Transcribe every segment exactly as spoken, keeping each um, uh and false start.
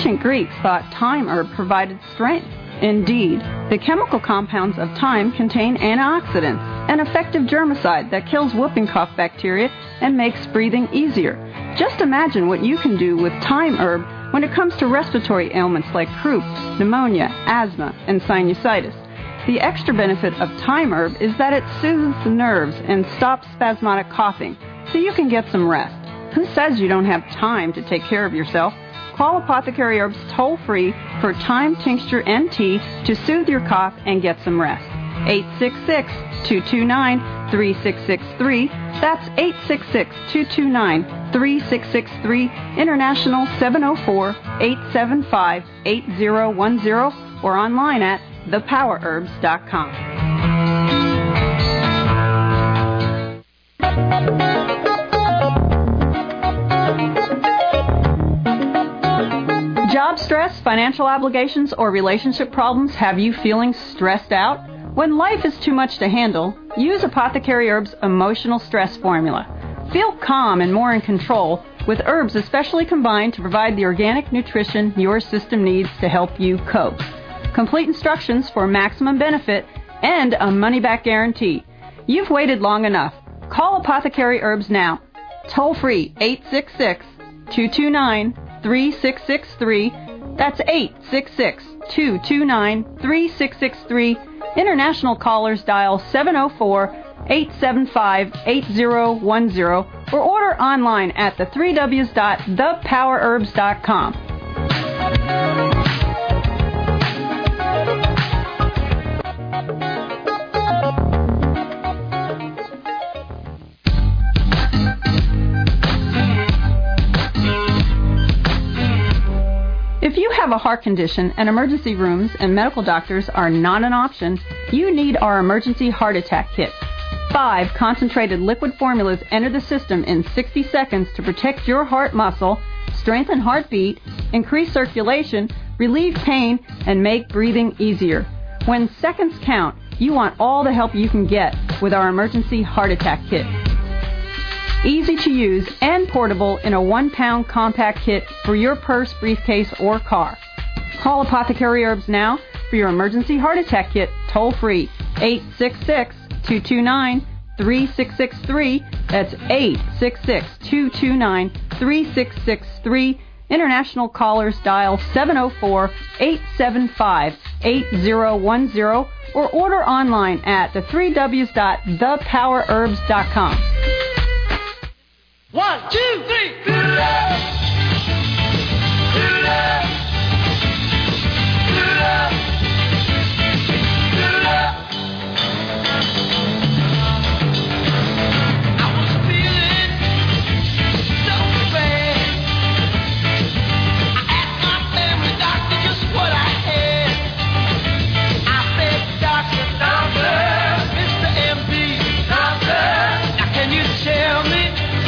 ancient Greeks thought thyme herb provided strength. Indeed, the chemical compounds of thyme contain antioxidants, an effective germicide that kills whooping cough bacteria and makes breathing easier. Just imagine what you can do with thyme herb when it comes to respiratory ailments like croup, pneumonia, asthma, and sinusitis. The extra benefit of thyme herb is that it soothes the nerves and stops spasmodic coughing, so you can get some rest. Who says you don't have time to take care of yourself? Call Apothecary Herbs toll-free for thyme tincture and tea to soothe your cough and get some rest. eight six six, two two nine, three six six three. That's eight six six, two two nine, three six six three. International seven oh four, eight seven five, eight oh one oh or online at the power herbs dot com. Job stress, financial obligations, or relationship problems have you feeling stressed out? When life is too much to handle, use Apothecary Herbs Emotional Stress Formula. Feel calm and more in control with herbs especially combined to provide the organic nutrition your system needs to help you cope. Complete instructions for maximum benefit and a money-back guarantee. You've waited long enough. Call Apothecary Herbs now. Toll free eight six six, two two nine, three six six three. That's eight six six, two two nine, three six six three. International callers dial seven oh four, eight seven five, eight oh one oh or order online at the three W's dot the power herbs dot com. If you have a heart condition and emergency rooms and medical doctors are not an option, you need our emergency heart attack kit. Five concentrated liquid formulas enter the system in sixty seconds to protect your heart muscle, strengthen heartbeat, increase circulation, relieve pain, and make breathing easier. When seconds count, you want all the help you can get with our emergency heart attack kit. Easy to use and portable in a one-pound compact kit for your purse, briefcase, or car. Call Apothecary Herbs now for your emergency heart attack kit toll-free. eight six six, two two nine, three six six three. That's eight six six, two two nine, three six six three. International callers dial seven oh four, eight seven five, eight oh one oh or order online at the three W's dot the power herbs dot com. One, two, three. Do love. Do love. Do love. Do love. I was feeling so bad. I asked my family doctor just what I had. I said, Doctor, Doctor, Mister M D, Doctor, now can you tell me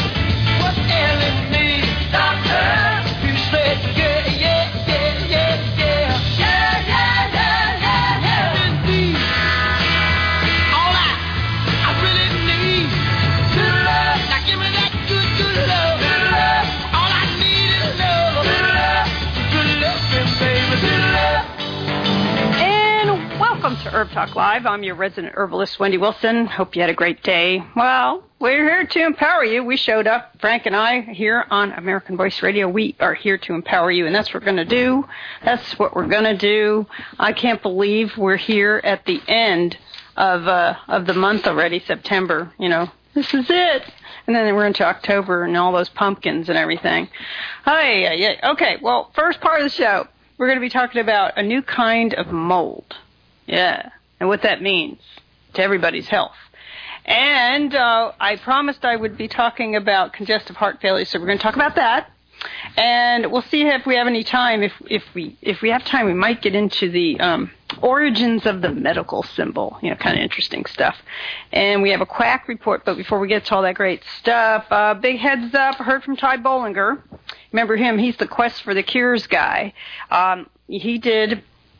to Herb Talk Live. I'm your resident herbalist, Wendy Wilson. Hope you had a great day. Well, we're here to empower you. We showed up, Frank and I, here on American Voice Radio. We are here to empower you, and that's what we're going to do. That's what we're going to do. I can't believe we're here at the end of uh, of the month already, September. You know, this is it. And then we're into October and all those pumpkins and everything. Hi, yeah. Okay, well, first part of the show, we're going to be talking about a new kind of mold. Yeah, and what that means to everybody's health. And uh, I promised I would be talking about congestive heart failure, so we're going to talk about that. And we'll see if we have any time. If if we if we have time, we might get into the um, origins of the medical symbol. You know, kind of interesting stuff. And we have a quack report. But before we get to all that great stuff, uh, big heads up. I heard from Ty Bollinger. Remember him? He's the Quest for the Cures guy. Um, he did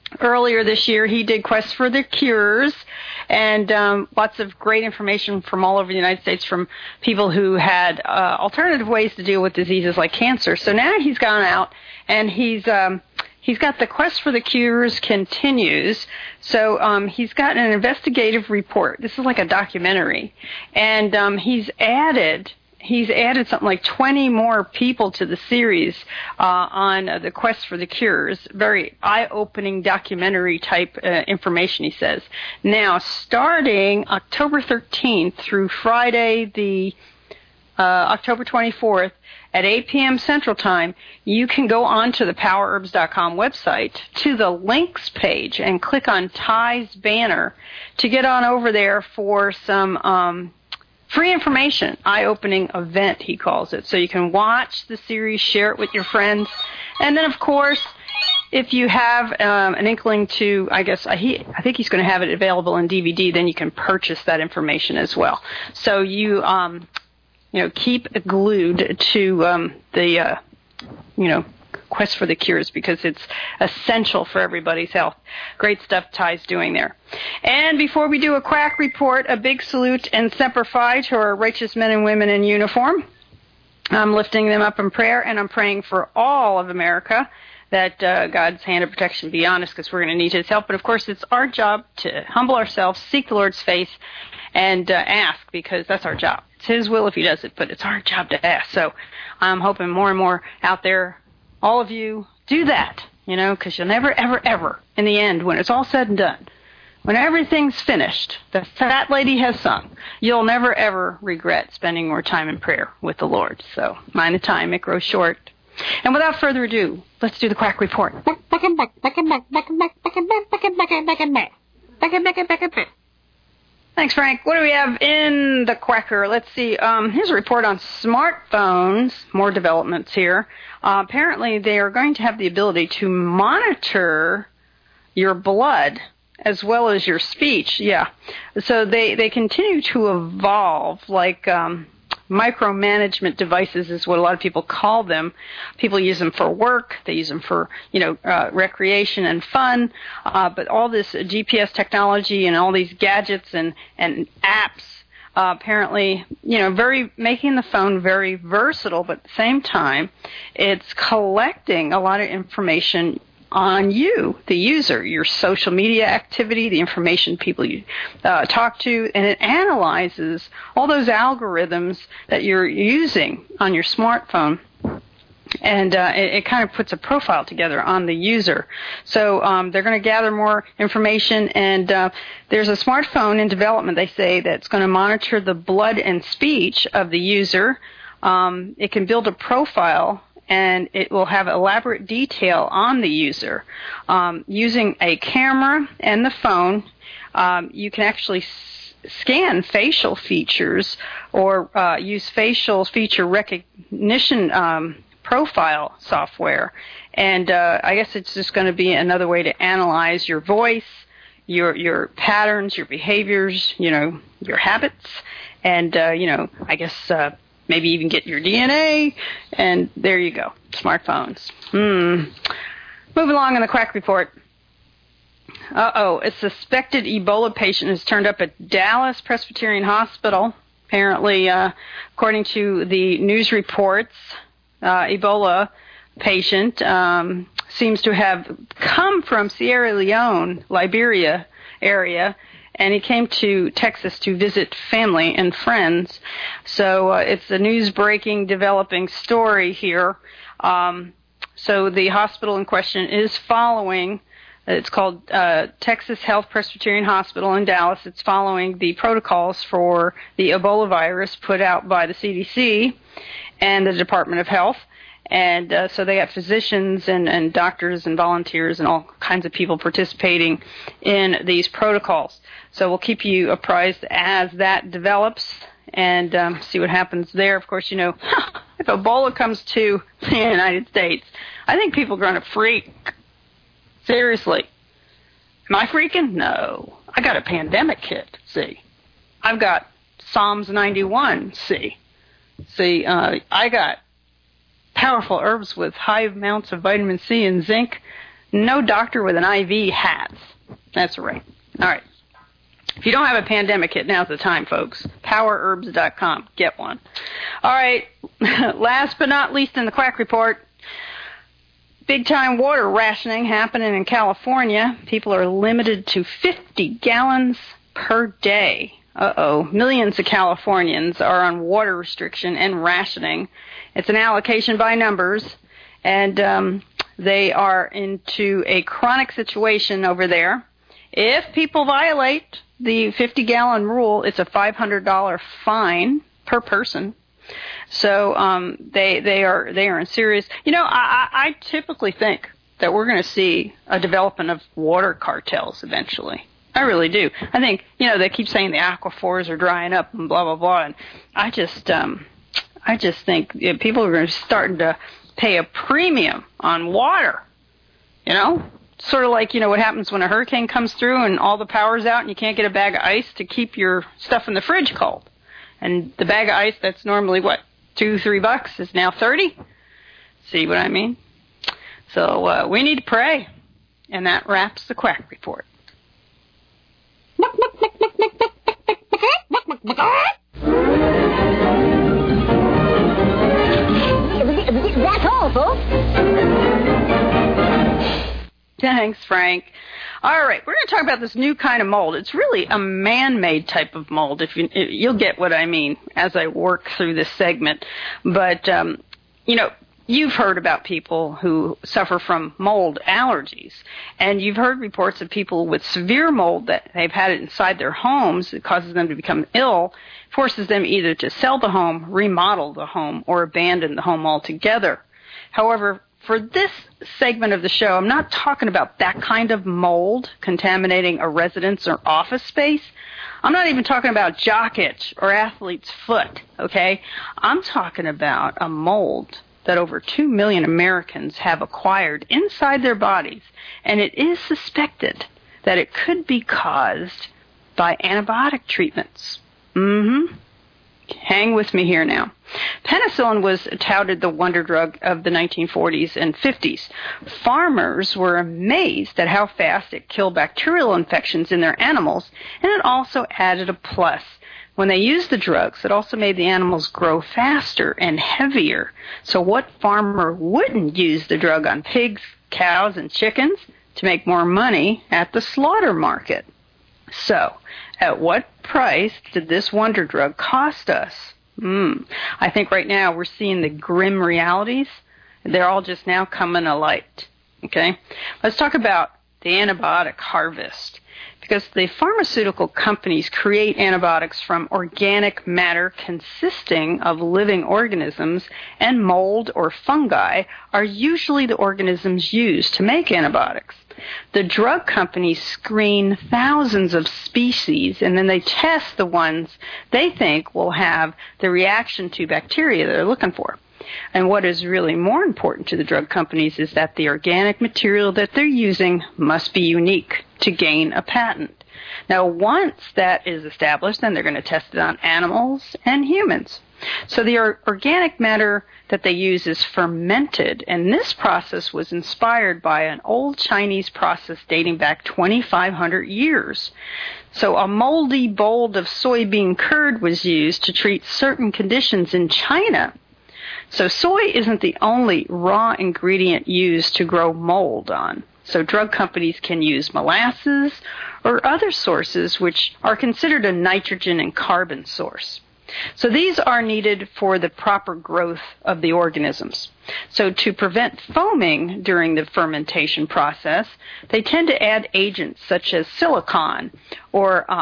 earlier this year, he did Quest for the Cures, and um, lots of great information from all over the United States from people who had uh, alternative ways to deal with diseases like cancer. So now he's gone out, and he's um, he's got the Quest for the Cures continues. So um, he's got an investigative report. This is like a documentary, and um, he's added... He's added something like twenty more people to the series uh, on uh, the Quest for the Cures. Very eye-opening documentary type uh, information, he says. Now, starting October thirteenth through Friday the uh, October twenty-fourth at eight p.m. Central Time, you can go on to the power herbs dot com website to the links page and click on Ty's banner to get on over there for some... Um, Free information, eye-opening event, he calls it. So you can watch the series, share it with your friends. And then, of course, if you have um, an inkling to, I guess, uh, he, I think he's going to have it available in D V D, then you can purchase that information as well. So you, um, you know, keep glued to um, the, uh, you know, Quest for the Cures, because it's essential for everybody's health. Great stuff Ty's doing there. And before we do a quack report, a big salute and semper fi to our righteous men and women in uniform. I'm lifting them up in prayer, and I'm praying for all of America that uh, God's hand of protection be on us, because we're going to need his help. But, of course, it's our job to humble ourselves, seek the Lord's face, and uh, ask, because that's our job. It's his will if he does it, but it's our job to ask. So I'm hoping more and more out there, all of you, do that, you know, because you'll never, ever, ever, in the end, when it's all said and done, when everything's finished, the fat lady has sung, you'll never, ever regret spending more time in prayer with the Lord. So, mind the time, it grows short. And without further ado, let's do the quack report. Thanks, Frank. What do we have in the quacker? Let's see. Um, here's a report on smartphones. More developments here. Uh, apparently, they are going to have the ability to monitor your blood as well as your speech. Yeah. So they, they continue to evolve, like um, micromanagement devices is what a lot of people call them. People use them for work. They use them for, you know, uh, recreation and fun. Uh, but all this G P S technology and all these gadgets and, and apps, uh, apparently, you know, very making the phone very versatile, but at the same time, it's collecting a lot of information on you, the user, your social media activity, the information people you uh, talk to, and it analyzes all those algorithms that you're using on your smartphone. And uh, it, it kind of puts a profile together on the user. So um, they're going to gather more information, and uh, there's a smartphone in development, they say, that's going to monitor the blood and speech of the user. Um, it can build a profile, and it will have elaborate detail on the user. Um, using a camera and the phone, um, you can actually s- scan facial features or uh, use facial feature recognition um, profile software. And uh, I guess it's just going to be another way to analyze your voice, your your patterns, your behaviors, you know, your habits, and, uh, you know, I guess... Uh, Maybe even get your D N A, and there you go, smartphones. Hmm. Move along in the quack report. Uh-oh, a suspected Ebola patient has turned up at Dallas Presbyterian Hospital. Apparently, uh, according to the news reports, uh, Ebola patient um, seems to have come from Sierra Leone, Liberia area, and he came to Texas to visit family and friends. So uh, it's a news-breaking, developing story here. Um, so the hospital in question is following, it's called uh, Texas Health Presbyterian Hospital in Dallas. It's following the protocols for the Ebola virus put out by the C D C and the Department of Health. And uh, so they got physicians and, and doctors and volunteers and all kinds of people participating in these protocols. So we'll keep you apprised as that develops and um, see what happens there. Of course, you know, if Ebola comes to the United States, I think people are going to freak. Seriously. Am I freaking? No. I got a pandemic kit, see. I've got Psalms ninety-one, see. See, uh, I got powerful herbs with high amounts of vitamin C and zinc No doctor with an I V has. That's right. All right. If you don't have a pandemic kit, now's the time, folks. power herbs dot com. Get one. All right. Last but not least in the Quack Report, big-time water rationing happening in California. People are limited to fifty gallons per day. Uh-oh. Millions of Californians are on water restriction and rationing. It's an allocation by numbers, and um, they are into a chronic situation over there. If people violate the fifty-gallon rule, it's a five hundred dollars fine per person. So um, they they are they are in serious. You know, I, I typically think that we're going to see a development of water cartels eventually. I really do. I think, you know, they keep saying the aquifers are drying up and blah blah blah, and I just um, I just think you know, people are going to starting to pay a premium on water. You know. Sort of like, you know, what happens when a hurricane comes through and all the power's out and you can't get a bag of ice to keep your stuff in the fridge cold. And the bag of ice that's normally, what, two, three bucks is now thirty? See what I mean? So uh, we need to pray. And that wraps the Quack Report. That's all, folks. Thanks, Frank. All right, we're going to talk about this new kind of mold. It's really a man-made type of mold. If you, you'll get what I mean as I work through this segment. But, um, you know, you've heard about people who suffer from mold allergies, and you've heard reports of people with severe mold that they've had it inside their homes. It causes them to become ill, forces them either to sell the home, remodel the home, or abandon the home altogether. However, for this segment of the show, I'm not talking about that kind of mold contaminating a residence or office space. I'm not even talking about jock itch or athlete's foot, okay? I'm talking about a mold that over two million Americans have acquired inside their bodies, and it is suspected that it could be caused by antibiotic treatments. Mm-hmm. Hang with me here now. Penicillin was touted the wonder drug of the nineteen forties and fifties. Farmers were amazed at how fast it killed bacterial infections in their animals, and it also added a plus. When they used the drugs, it also made the animals grow faster and heavier. So what farmer wouldn't use the drug on pigs, cows, and chickens to make more money at the slaughter market? So, at what price did this wonder drug cost us? Mm. I think right now we're seeing the grim realities. They're all just now coming to light. Okay? Let's talk about the antibiotic harvest. Because the pharmaceutical companies create antibiotics from organic matter consisting of living organisms, and mold or fungi are usually the organisms used to make antibiotics. The drug companies screen thousands of species, and then they test the ones they think will have the reaction to bacteria they're looking for. And what is really more important to the drug companies is that the organic material that they're using must be unique to gain a patent. Now, once that is established, then they're going to test it on animals and humans. So the or- organic matter that they use is fermented, and this process was inspired by an old Chinese process dating back twenty-five hundred years. So a moldy bowl of soybean curd was used to treat certain conditions in China. So soy isn't the only raw ingredient used to grow mold on. So drug companies can use molasses or other sources which are considered a nitrogen and carbon source. So these are needed for the proper growth of the organisms. So to prevent foaming during the fermentation process, they tend to add agents such as silicon or uh,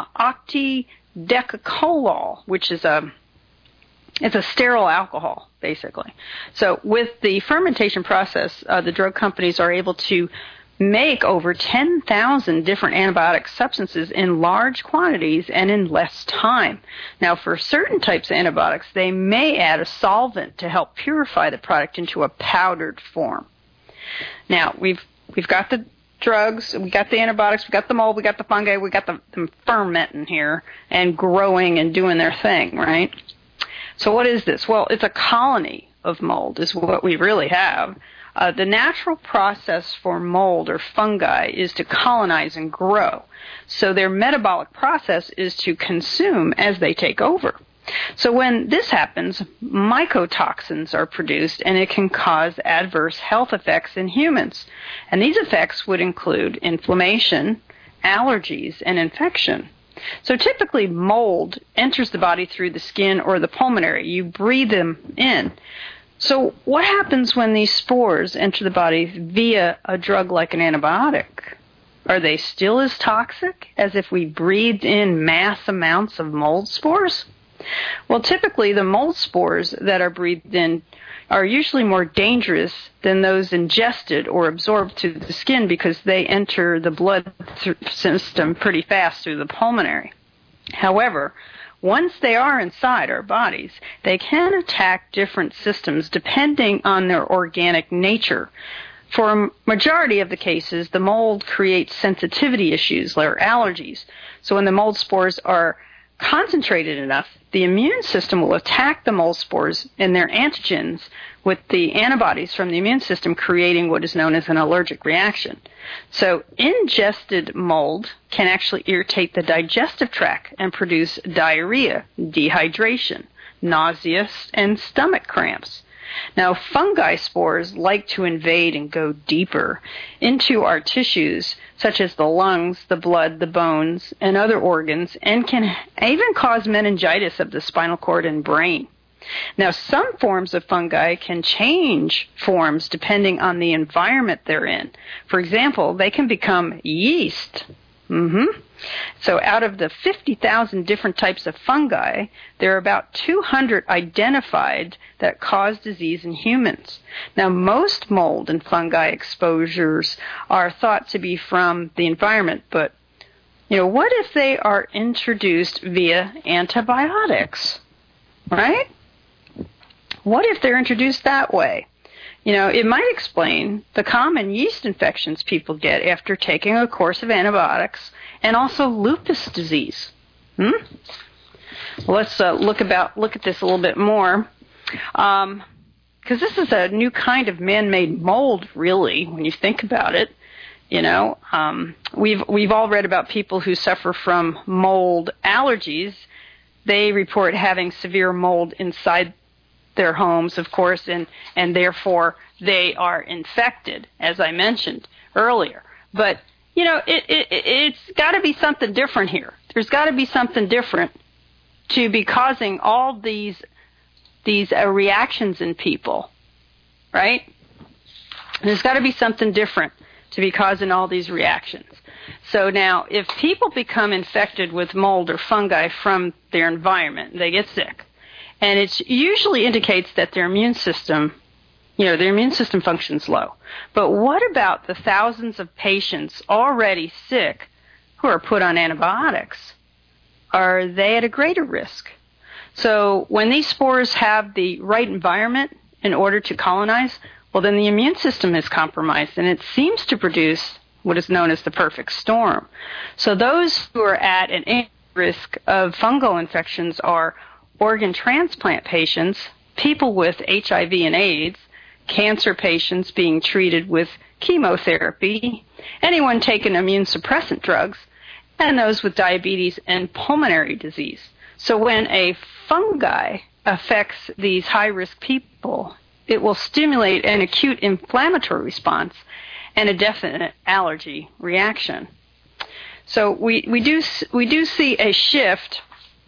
octidecacolol, which is a It's a sterile alcohol, basically. So with the fermentation process, uh, the drug companies are able to make over ten thousand different antibiotic substances in large quantities and in less time. Now, for certain types of antibiotics, they may add a solvent to help purify the product into a powdered form. Now, we've we've got the drugs, we got the antibiotics, we got the mold, we got the fungi, we got the, them fermenting here and growing and doing their thing, right? So what is this? Well, it's a colony of mold is what we really have. Uh, the natural process for mold or fungi is to colonize and grow. So their metabolic process is to consume as they take over. So when this happens, mycotoxins are produced, and it can cause adverse health effects in humans. And these effects would include inflammation, allergies, and infection. So typically mold enters the body through the skin or the pulmonary. You breathe them in. So what happens when these spores enter the body via a drug like an antibiotic? Are they still as toxic as if we breathed in mass amounts of mold spores? Well, typically the mold spores that are breathed in are usually more dangerous than those ingested or absorbed through the skin because they enter the blood th- system pretty fast through the pulmonary. However, once they are inside our bodies, they can attack different systems depending on their organic nature. For a majority of the cases, the mold creates sensitivity issues like allergies. So when the mold spores are concentrated enough, the immune system will attack the mold spores and their antigens, with the antibodies from the immune system creating what is known as an allergic reaction. So ingested mold can actually irritate the digestive tract and produce diarrhea, dehydration, nausea, and stomach cramps. Now, fungi spores like to invade and go deeper into our tissues, such as the lungs, the blood, the bones, and other organs, and can even cause meningitis of the spinal cord and brain. Now, some forms of fungi can change forms depending on the environment they're in. For example, they can become yeast. Mm-hmm. So out of the fifty thousand different types of fungi, there are about two hundred identified that cause disease in humans. Now, most mold and fungi exposures are thought to be from the environment, but, you know, what if they are introduced via antibiotics, right? What if they're introduced that way? You know, it might explain the common yeast infections people get after taking a course of antibiotics, and also lupus disease. Hmm? Well, let's uh, look about look at this a little bit more, because um, this is a new kind of man-made mold, really, when you think about it. You know, um, we've we've all read about people who suffer from mold allergies. They report having severe mold inside their homes, of course, and, and therefore they are infected, as I mentioned earlier. But, you know, it, it, it's got to be something different here. There's got to be something different to be causing all these these uh, reactions in people, right? There's got to be something different to be causing all these reactions. So now, if people become infected with mold or fungi from their environment, they get sick. And it usually indicates that their immune system, you know, their immune system functions low. But what about the thousands of patients already sick who are put on antibiotics? Are they at a greater risk? So when these spores have the right environment in order to colonize, well, then the immune system is compromised, and it seems to produce what is known as the perfect storm. So those who are at an risk of fungal infections are organ transplant patients, people with H I V and AIDS, cancer patients being treated with chemotherapy, anyone taking immune suppressant drugs, and those with diabetes and pulmonary disease. So when a fungi affects these high-risk people, it will stimulate an acute inflammatory response and a definite allergy reaction. So we, we do we do see a shift.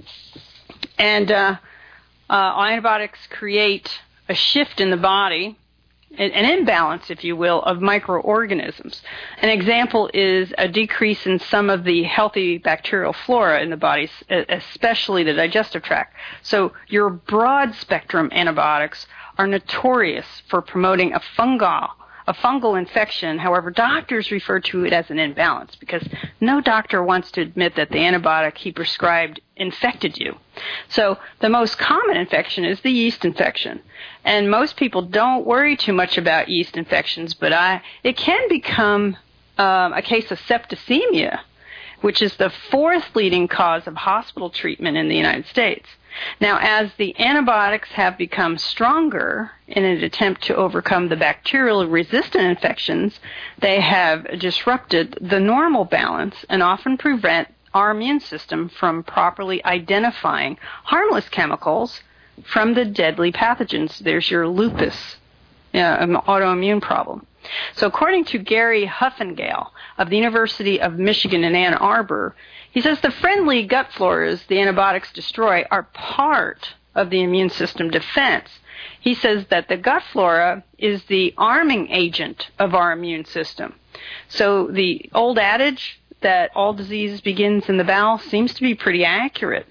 And uh, uh, antibiotics create a shift in the body, an, an imbalance, if you will, of microorganisms. An example is a decrease in some of the healthy bacterial flora in the body, especially the digestive tract. So your broad-spectrum antibiotics are notorious for promoting a fungal a fungal infection. However, doctors refer to it as an imbalance because no doctor wants to admit that the antibiotic he prescribed infected you. So the most common infection is the yeast infection. And most people don't worry too much about yeast infections, but I, it can become um, a case of septicemia, which is the fourth leading cause of hospital treatment in the United States. Now, as the antibiotics have become stronger in an attempt to overcome the bacterial resistant infections, they have disrupted the normal balance and often prevent our immune system from properly identifying harmless chemicals from the deadly pathogens. There's your lupus, uh, an autoimmune problem. So according to Gary Huffengale of the University of Michigan in Ann Arbor, he says the friendly gut floras the antibiotics destroy are part of the immune system defense. He says that the gut flora is the arming agent of our immune system. So the old adage that all disease begins in the bowel seems to be pretty accurate.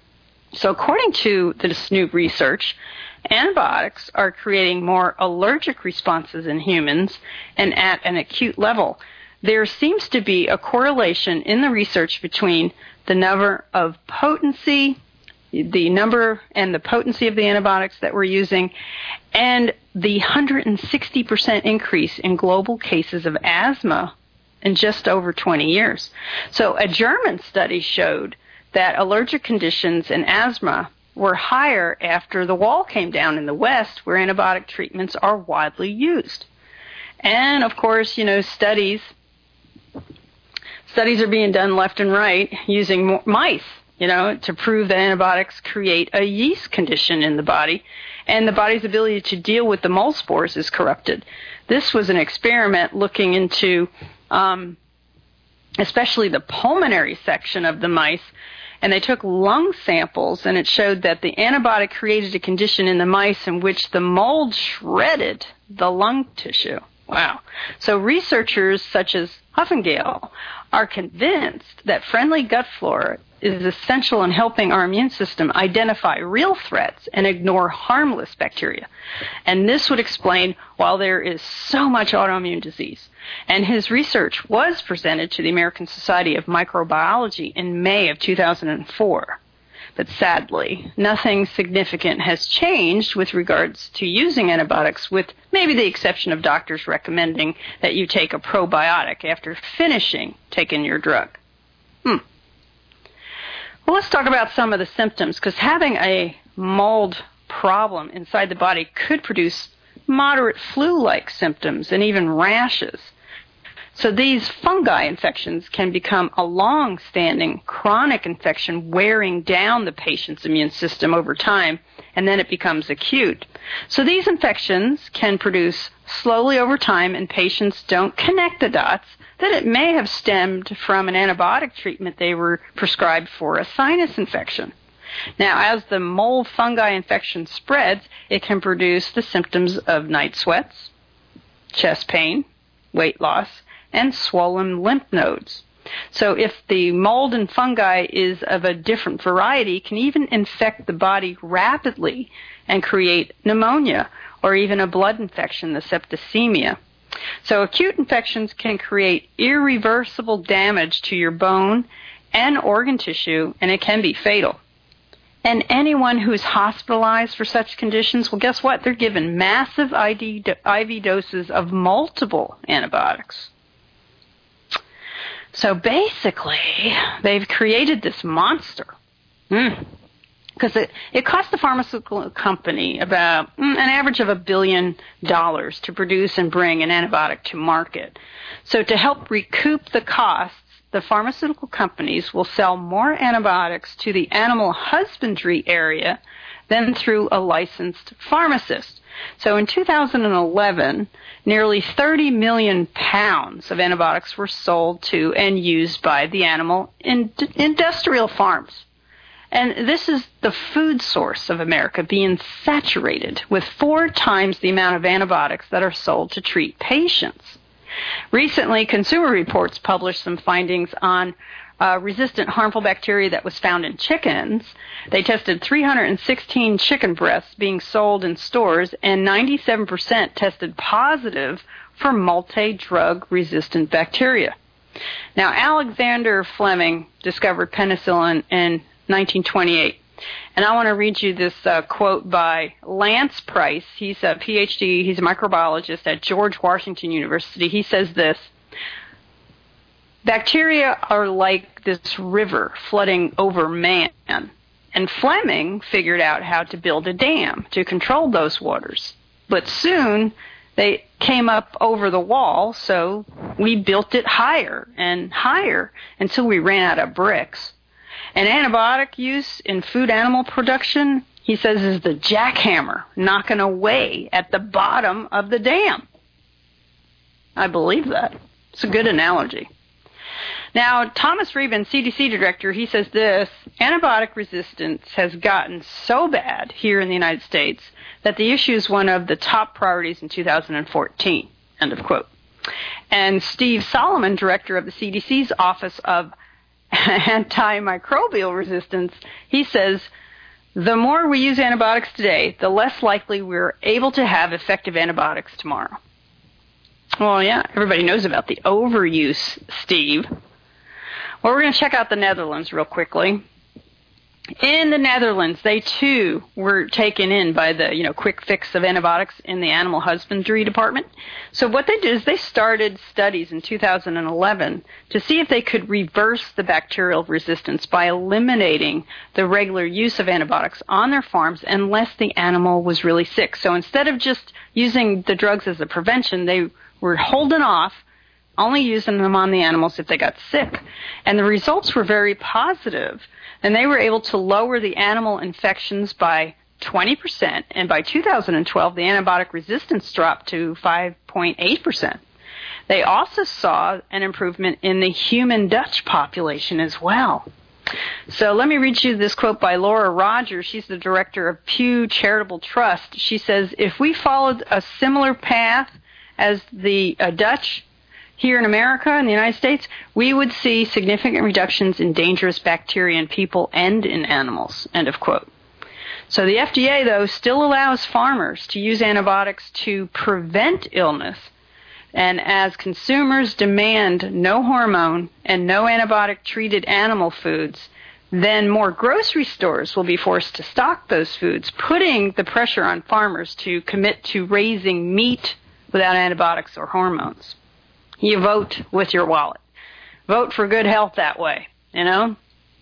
So according to this new research, antibiotics are creating more allergic responses in humans and at an acute level. There seems to be a correlation in the research between the number of potency, the number and the potency of the antibiotics that we're using, and the one hundred sixty percent increase in global cases of asthma in just over twenty years. So a German study showed that allergic conditions and asthma were higher after the wall came down in the West, where antibiotic treatments are widely used. And, of course, you know, studies studies are being done left and right using mice, you know, to prove that antibiotics create a yeast condition in the body, and the body's ability to deal with the mold spores is corrupted. This was an experiment looking into um, especially the pulmonary section of the mice, and they took lung samples, and it showed that the antibiotic created a condition in the mice in which the mold shredded the lung tissue. Wow. So researchers such as Huffengale are convinced that friendly gut flora is essential in helping our immune system identify real threats and ignore harmless bacteria. And this would explain why there is so much autoimmune disease. And his research was presented to the American Society of Microbiology in May of two thousand four. But sadly, nothing significant has changed with regards to using antibiotics, with maybe the exception of doctors recommending that you take a probiotic after finishing taking your drug. Hmm. Well, let's talk about some of the symptoms, because having a mold problem inside the body could produce moderate flu-like symptoms and even rashes. So these fungi infections can become a long-standing chronic infection, wearing down the patient's immune system over time, and then it becomes acute. So these infections can produce slowly over time, and patients don't connect the dots that it may have stemmed from an antibiotic treatment they were prescribed for a sinus infection. Now, as the mold fungi infection spreads, it can produce the symptoms of night sweats, chest pain, weight loss, and swollen lymph nodes. So if the mold and fungi is of a different variety, it can even infect the body rapidly and create pneumonia or even a blood infection, the septicemia. So acute infections can create irreversible damage to your bone and organ tissue, and it can be fatal. And anyone who's hospitalized for such conditions, well, guess what? They're given massive I V doses of multiple antibiotics. So basically, they've created this monster. Mm. Because it, it costs the pharmaceutical company about mm, an average of a billion dollars to produce and bring an antibiotic to market. So to help recoup the costs, the pharmaceutical companies will sell more antibiotics to the animal husbandry area than through a licensed pharmacist. So in two thousand eleven, nearly thirty million pounds of antibiotics were sold to and used by the animal in- industrial farms. And this is the food source of America, being saturated with four times the amount of antibiotics that are sold to treat patients. Recently, Consumer Reports published some findings on uh, resistant harmful bacteria that was found in chickens. They tested three hundred sixteen chicken breasts being sold in stores, and ninety-seven percent tested positive for multi-drug resistant bacteria. Now, Alexander Fleming discovered penicillin in nineteen twenty-eight. And I want to read you this uh, quote by Lance Price. He's a P H D, he's a microbiologist at George Washington University. He says this: bacteria are like this river flooding over man. And Fleming figured out how to build a dam to control those waters. But soon they came up over the wall, so we built it higher and higher until we ran out of bricks. And antibiotic use in food animal production, he says, is the jackhammer knocking away at the bottom of the dam. I believe that. It's a good analogy. Now, Thomas Reben, C D C director, he says this: antibiotic resistance has gotten so bad here in the United States that the issue is one of the top priorities in two thousand fourteen, end of quote. And Steve Solomon, director of the C D C's Office of Antimicrobial Resistance, he says, the more we use antibiotics today, the less likely we're able to have effective antibiotics tomorrow. Well, yeah, everybody knows about the overuse, Steve. Well, we're going to check out the Netherlands real quickly. In the Netherlands, they too were taken in by the, you know, quick fix of antibiotics in the animal husbandry department. So what they did is they started studies in two thousand eleven to see if they could reverse the bacterial resistance by eliminating the regular use of antibiotics on their farms unless the animal was really sick. So instead of just using the drugs as a prevention, they were holding off, only using them on the animals if they got sick. And the results were very positive. And they were able to lower the animal infections by twenty percent. And by two thousand twelve, the antibiotic resistance dropped to five point eight percent. They also saw an improvement in the human Dutch population as well. So let me read you this quote by Laura Rogers. She's the director of Pew Charitable Trust. She says, if we followed a similar path as the uh, Dutch here in America, in the United States, we would see significant reductions in dangerous bacteria in people and in animals, end of quote. So the F D A, though, still allows farmers to use antibiotics to prevent illness. And as consumers demand no hormone and no antibiotic-treated animal foods, then more grocery stores will be forced to stock those foods, putting the pressure on farmers to commit to raising meat without antibiotics or hormones. You vote with your wallet. Vote for good health that way, you know?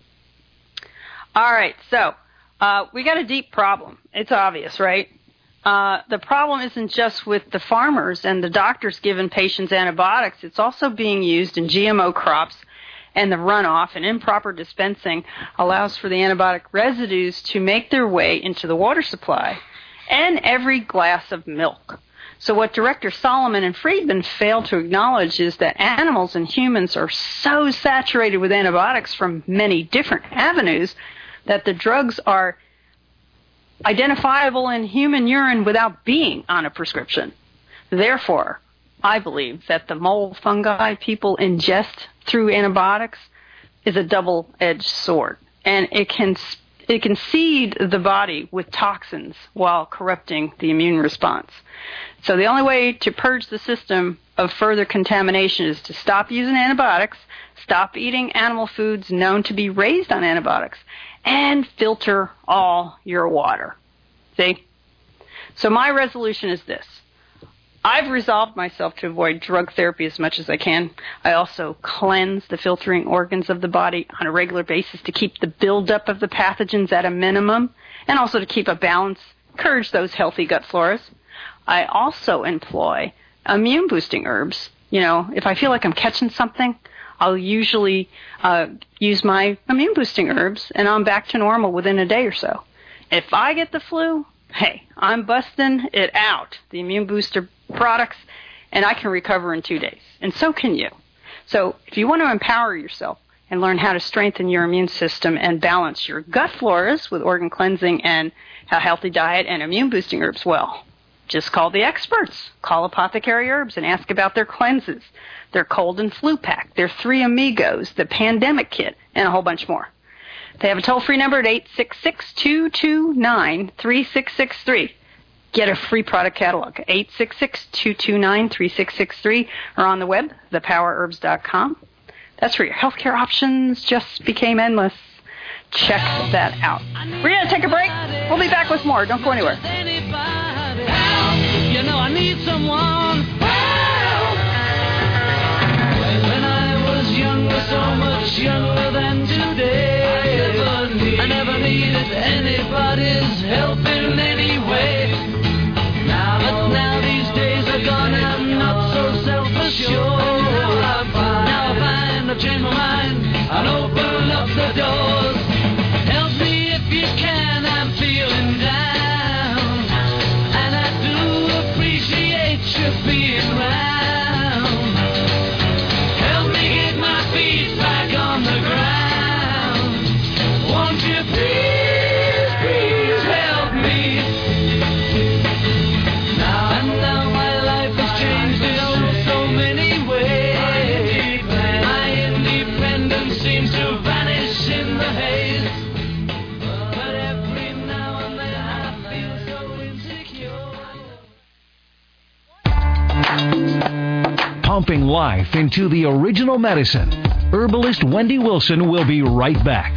All right, so uh, we got a deep problem. It's obvious, right? Uh, the problem isn't just with the farmers and the doctors giving patients antibiotics. It's also being used in G M O crops, and the runoff and improper dispensing allows for the antibiotic residues to make their way into the water supply and every glass of milk. So what Director Solomon and Friedman fail to acknowledge is that animals and humans are so saturated with antibiotics from many different avenues that the drugs are identifiable in human urine without being on a prescription. Therefore, I believe that the mold fungi people ingest through antibiotics is a double-edged sword, and it can it can seed the body with toxins while corrupting the immune response. So the only way to purge the system of further contamination is to stop using antibiotics, stop eating animal foods known to be raised on antibiotics, and filter all your water. See? So my resolution is this. I've resolved myself to avoid drug therapy as much as I can. I also cleanse the filtering organs of the body on a regular basis to keep the buildup of the pathogens at a minimum, and also to keep a balance, encourage those healthy gut floras. I also employ immune-boosting herbs. You know, if I feel like I'm catching something, I'll usually uh, use my immune-boosting herbs, and I'm back to normal within a day or so. If I get the flu, hey, I'm busting it out, the immune booster products, and I can recover in two days. And so can you. So if you want to empower yourself and learn how to strengthen your immune system and balance your gut floras with organ cleansing and a healthy diet and immune-boosting herbs, well, just call the experts. Call Apothecary Herbs and ask about their cleanses, their cold and flu pack, their three amigos, the pandemic kit, and a whole bunch more. They have a toll-free number at eight six six, two two nine, three six six three. Get a free product catalog, eight six six, two two nine, three six six three, or on the web, the power herbs dot com. That's where your healthcare options just became endless. Check that out. We're going to take a break. We'll be back with more. Don't go anywhere. You know I need someone. When I was younger, so much younger than today, I never needed, I never needed needed anybody's help in any way. Now that now these days are gone, I'm not so self-assured. Now I find, now I find I've changed my mind. I'll open up the doors. Help me if you can, I'm feeling down. And I do appreciate you being round. Help me get my feet back on the ground. Won't you please, please help me? Now and now my life has changed in oh so many ways. My independence seems to vanish in the haze. But every now and then I feel so insecure. Pumping life into the original medicine. Herbalist Wendy Wilson will be right back.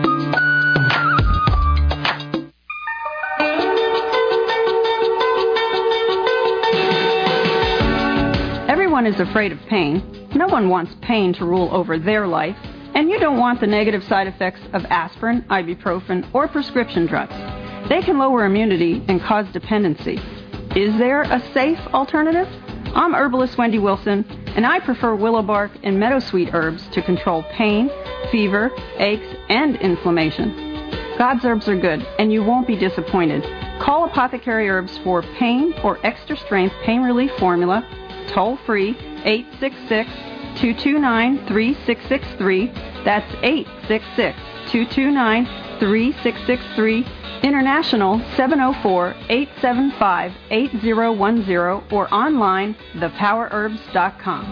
Everyone is afraid of pain. No one wants pain to rule over their life, and you don't want the negative side effects of aspirin, ibuprofen, or prescription drugs. They can lower immunity and cause dependency. Is there a safe alternative? I'm herbalist Wendy Wilson, and I prefer willow bark and meadowsweet herbs to control pain, fever, aches, and inflammation. God's herbs are good, and you won't be disappointed. Call Apothecary Herbs for pain or extra strength pain relief formula, toll free, eight six six, two two nine, three six six three. That's eight six six, two two nine, three six six three. International seven oh four, eight seven five, eight oh one oh or online the power herbs dot com.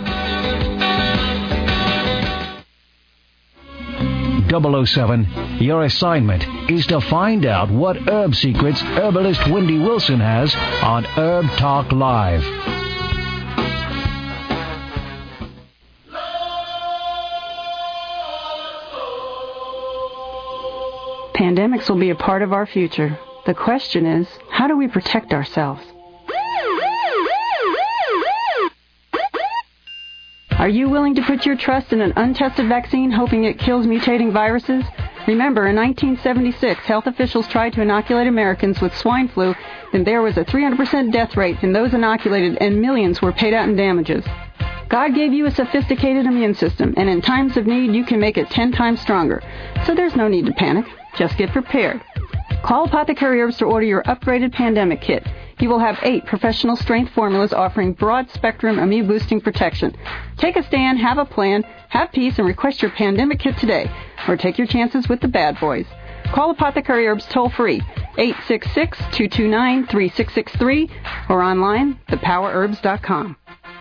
double oh seven, your assignment is to find out what herb secrets herbalist Wendy Wilson has on Herb Talk Live. Pandemics will be a part of our future. The question is, how do we protect ourselves? Are you willing to put your trust in an untested vaccine hoping it kills mutating viruses? Remember, in nineteen seventy-six, health officials tried to inoculate Americans with swine flu, and there was a three hundred percent death rate in those inoculated, and millions were paid out in damages. God gave you a sophisticated immune system, and in times of need, you can make it ten times stronger. So there's no need to panic. Just get prepared. Call Apothecary Herbs to order your upgraded pandemic kit. You will have eight professional strength formulas offering broad spectrum immune boosting protection. Take a stand, have a plan, have peace, and request your pandemic kit today. Or take your chances with the bad boys. Call Apothecary Herbs toll free, eight six six, two two nine, three six six three, or online, the power herbs dot com.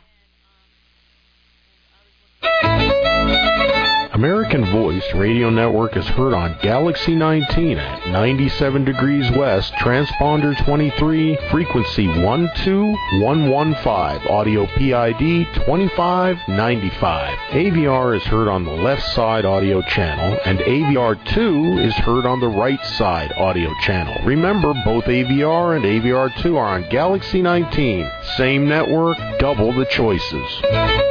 American Voice Radio Network is heard on Galaxy nineteen at ninety-seven degrees west, transponder twenty-three, frequency one two one one five, audio P I D twenty-five ninety-five. A V R is heard on the left side audio channel, and A V R two is heard on the right side audio channel. Remember, both A V R and A V R two are on Galaxy nineteen. Same network, double the choices.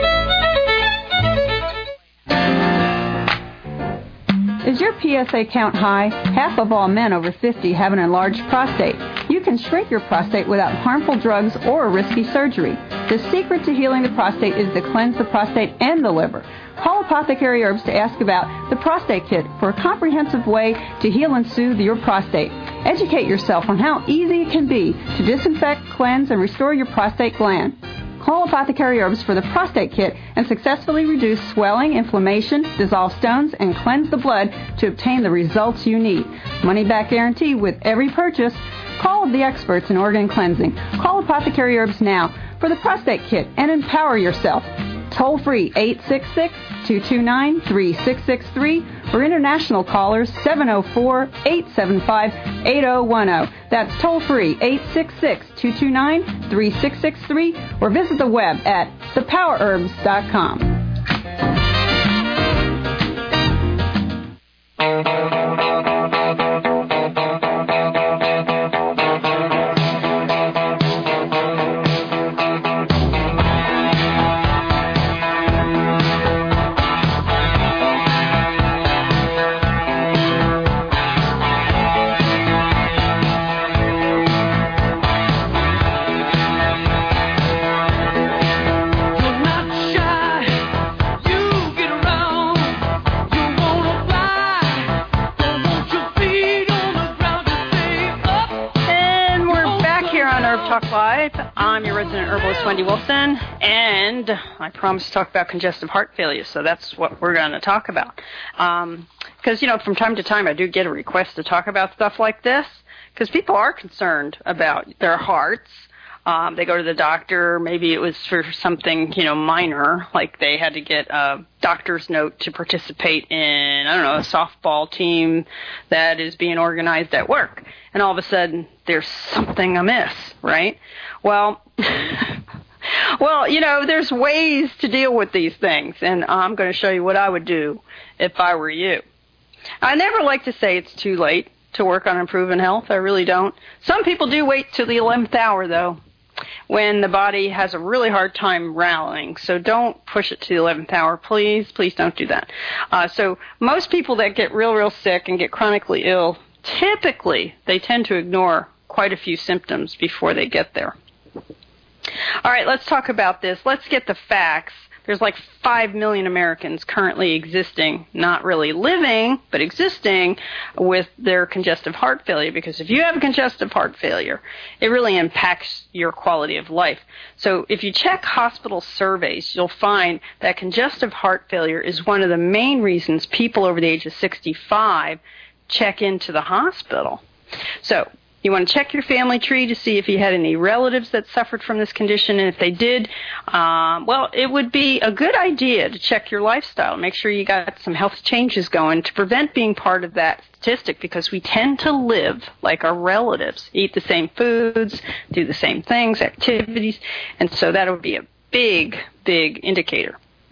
Is your P S A count high? Half of all men over fifty have an enlarged prostate. You can shrink your prostate without harmful drugs or risky surgery. The secret to healing the prostate is to cleanse the prostate and the liver. Call Apothecary Herbs to ask about the Prostate Kit for a comprehensive way to heal and soothe your prostate. Educate yourself on how easy it can be to disinfect, cleanse, and restore your prostate gland. Call Apothecary Herbs for the Prostate Kit and successfully reduce swelling, inflammation, dissolve stones, and cleanse the blood to obtain the results you need. Money back guarantee with every purchase. Call the experts in organ cleansing. Call Apothecary Herbs now for the Prostate Kit and empower yourself. Toll free, eight six six, two two nine, three six six three, or international callers seven oh four, eight seven five, eight oh one oh. That's toll free, eight six six, two two nine, three six six three, or visit the web at the power herbs dot com. Herb Talk Live. I'm your resident herbalist, Wendy Wilson, and I promised to talk about congestive heart failure, so that's what we're going to talk about. Because, um, you know, from time to time I do get a request to talk about stuff like this, because people are concerned about their hearts. Um, they go to the doctor, maybe it was for something, you know, minor, like they had to get a doctor's note to participate in, I don't know, a softball team that is being organized at work. And all of a sudden, there's something amiss, right? Well, well, you know, there's ways to deal with these things, and I'm going to show you what I would do if I were you. I never like to say it's too late to work on improving health. I really don't. Some people do wait till the eleventh hour, though, when the body has a really hard time rallying. So don't push it to the eleventh hour. Please, please don't do that. Uh, so most people that get real, real sick and get chronically ill, typically they tend to ignore quite a few symptoms before they get there. All right, let's talk about this. Let's get the facts. There's like five million Americans currently existing, not really living, but existing with their congestive heart failure, because if you have congestive heart failure, it really impacts your quality of life. So if you check hospital surveys, you'll find that congestive heart failure is one of the main reasons people over the age of sixty-five check into the hospital. So you want to check your family tree to see if you had any relatives that suffered from this condition, and if they did, um, well, it would be a good idea to check your lifestyle. Make sure you got some health changes going to prevent being part of that statistic, because we tend to live like our relatives, eat the same foods, do the same things, activities, and so that would be a big, big indicator.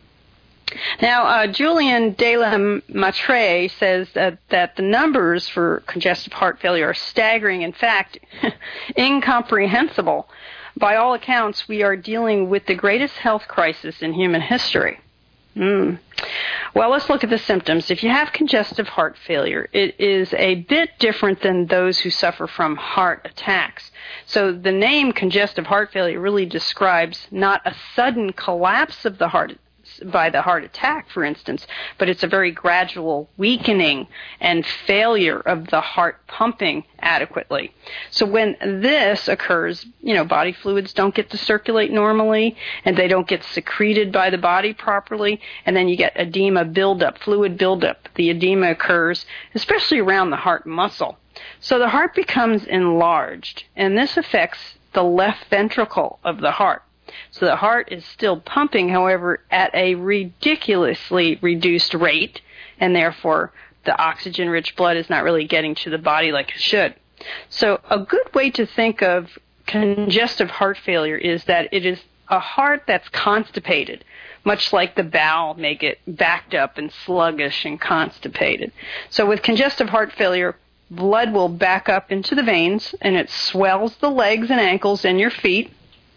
Now, uh, Julien de la Matre says that, that the numbers for congestive heart failure are staggering, in fact, incomprehensible. By all accounts, we are dealing with the greatest health crisis in human history. Mm. Well, let's look at the symptoms. If you have congestive heart failure, it is a bit different than those who suffer from heart attacks. So the name congestive heart failure really describes not a sudden collapse of the heart by the heart attack, for instance, but it's a very gradual weakening and failure of the heart pumping adequately. So when this occurs, you know, body fluids don't get to circulate normally, and they don't get secreted by the body properly, and then you get edema buildup, fluid buildup. The edema occurs especially around the heart muscle. So the heart becomes enlarged, and this affects the left ventricle of the heart. So the heart is still pumping, however, at a ridiculously reduced rate, and therefore the oxygen-rich blood is not really getting to the body like it should. So a good way to think of congestive heart failure is that it is a heart that's constipated, much like the bowel may get backed up and sluggish and constipated. So with congestive heart failure, blood will back up into the veins, and it swells the legs and ankles and your feet.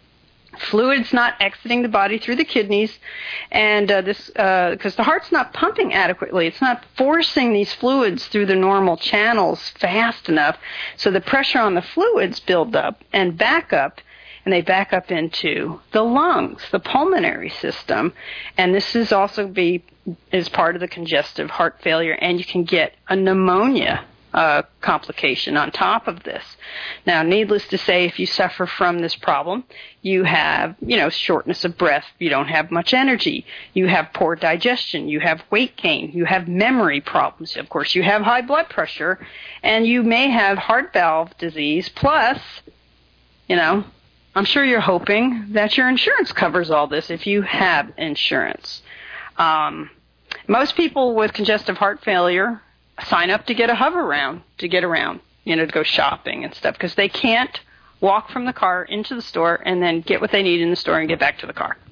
Fluid's not exiting the body through the kidneys, and uh, this because uh, the heart's not pumping adequately. It's not forcing these fluids through the normal channels fast enough, so the pressure on the fluids build up and back up, and they back up into the lungs, the pulmonary system, and this is also be is part of the congestive heart failure, and you can get a pneumonia Uh, complication on top of this. Now, needless to say, if you suffer from this problem, you have, you know, shortness of breath, you don't have much energy, you have poor digestion, you have weight gain, you have memory problems, of course, you have high blood pressure, and you may have heart valve disease, plus, you know, I'm sure you're hoping that your insurance covers all this if you have insurance. Um, most people with congestive heart failure sign up to get a hover round, to get around, you know, to go shopping and stuff, because they can't walk from the car into the store and then get what they need in the store and get back to the car.